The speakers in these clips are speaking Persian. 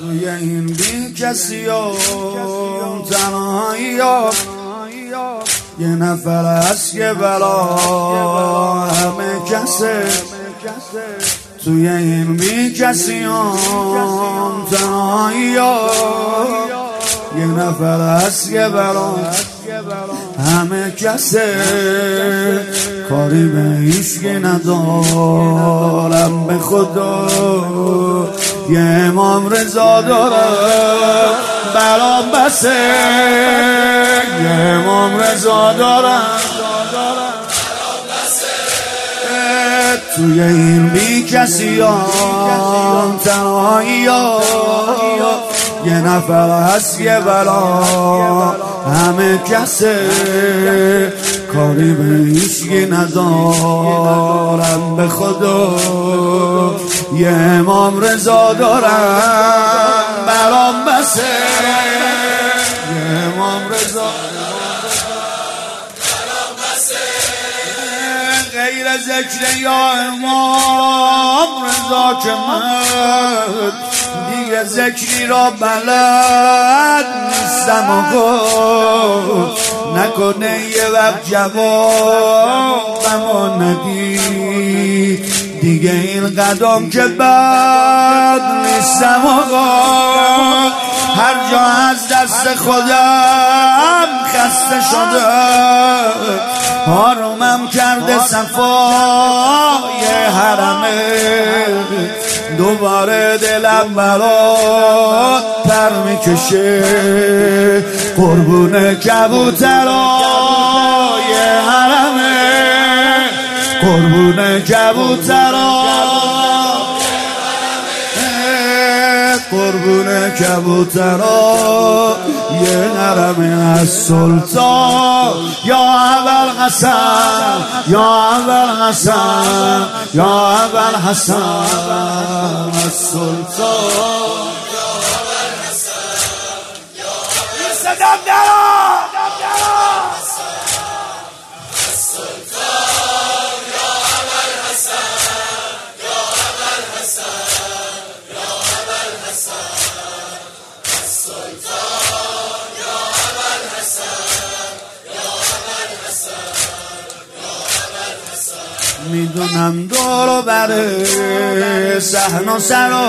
توی این بی کسی و تنهایی ها یه نفر هست که برا همه کسه. توی این بی کسی و تنهایی ها یه نفر هست که برا همه کسه. کاری به هیچکی ندارم به خدا، یه امام رضا دارم برام بسه. یه امام رضا دارم توی این بی کسی ها تنهایی ها یه نفر هست یه بلا همه کسه. کاری به هیچکی ندارم به خدا، یه امام رضا دارم برام بسه. یه امام رضا غیر ذکر یا امام رضا که من دیگه ذکری را بلد نیستم. آقا نکنه یه وقت جوابمو ندی، دیگه این قدم که بد نیستم. آقا هر جا از دست خودم خسته شده، آرومم کرده صفای حرمه. دوباره دلم برات پر میکشه، قربون کبوترای حرمه. قربون قربون کبوترا یه حرمه از سلطان یا اول حسن یا اول حسن یا اول حسن از سلطان یا اول حسن یا صدام درا میدونم دور بره صحن و سرا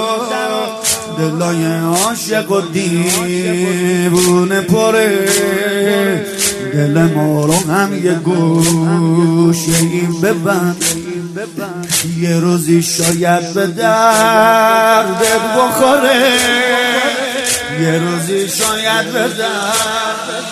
دلای عاشق و دیوونه پره. دل ما رو هم یه گوشه این ببند، یه روزی شاید به دردت بخوره. یه روزی شاید به دردت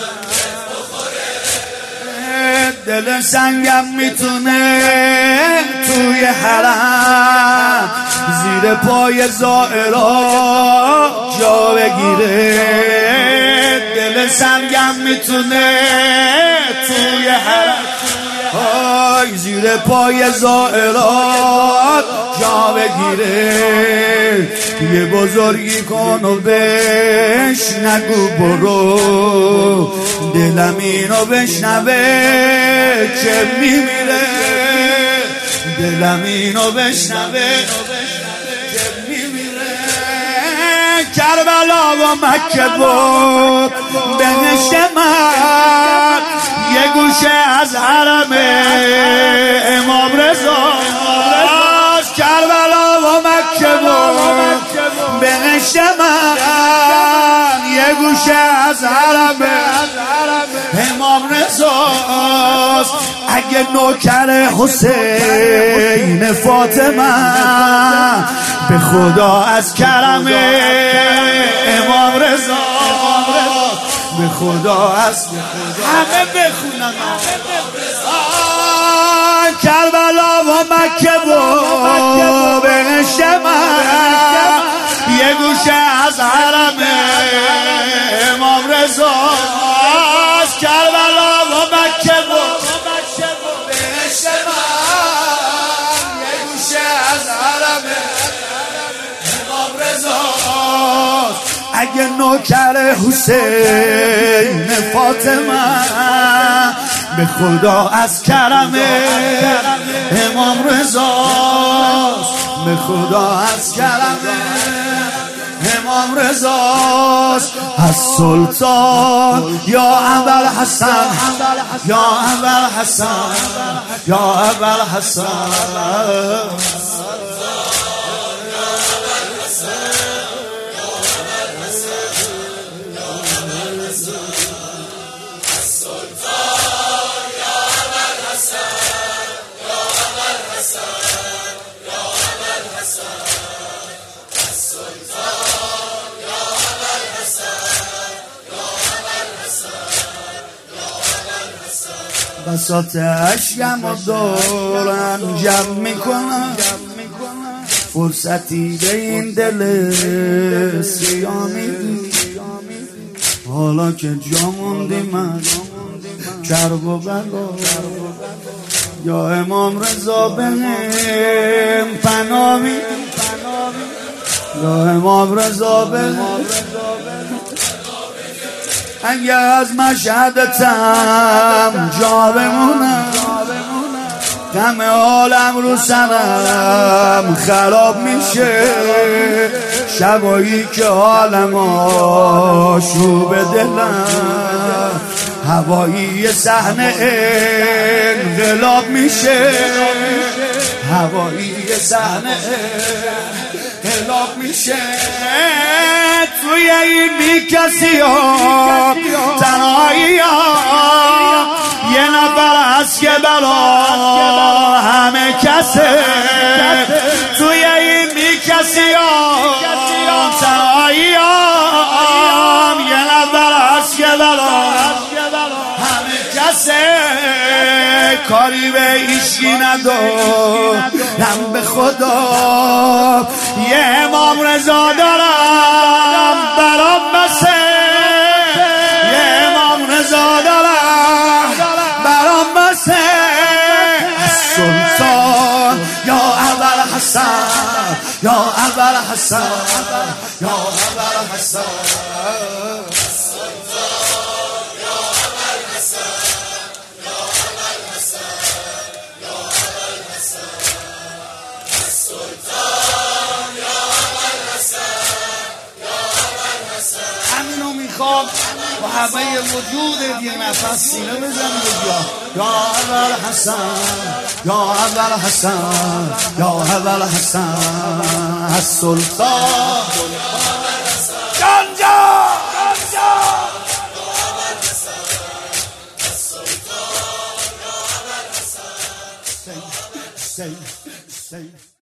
دل سنگم میتونه توی حرم زیر پای زائرا جا بگیره. دل سنگم میتونه توی حرم زیر پای زائرات جا بگیره. یه بزرگی کن و بهش نگو برو، دلم اینو بشنوه که میمیره. دلم اینو بشنوه که میمیره. کربلا و مکه بود بهشت من، یه گوشه از حرم امام رضا. کربلا و مکه بود بهشت من، یه گوشه از حرم امام رضاست. اگه نوکر حسین فاطمه به خدا از کرم امام رضا، به خدا از همه بخونن کربلا و مکه و بهشت من، یه گوشه از حرم امام رضا. کربلا و مکه و بهشت من، یه گوشه از حرم امام رضا. اگه نوکر حسین فاطمه به خدا از کرم امام رضا، به خدا از کرم امام رضاست. السلطان یا ابوالحسن، یا ابوالحسن، یا ابوالحسن. بساط اشکم و دورم جمع میکنم، فرصتی به این دل سیاه میدی. حالا که جا موندی من کرب و بلا، یا امام رضا بهم پناه میدی، یا امام رضا بهم. اگه از مشهدتم جا بمونم، غم عالم رو سرم خراب میشه. شبایی که عالم آشوب دلم، هوایی صحنه انقلاب میشه. هوایی صحنه انقلاب میشه. توی این بی کسی ها تنهایی ها یه نفر هست که برا همه کسه. توی این بی کسی ها تنهایی ها یه نفر هست که برا همه کسه. کاری به ایشی ندارم به خدا، یه امام رضا دارم برام بسه. یه امام رضا دارم برام بسه. سلطان یا ابوالحسن، یا ابوالحسن، یا ابوالحسن. همینو میخوام با همه وجودت یه نفس سینه بزنی بگیا یا ابوالحسن، یا ابوالحسن، یا ابوالحسن. السلطان جان جان.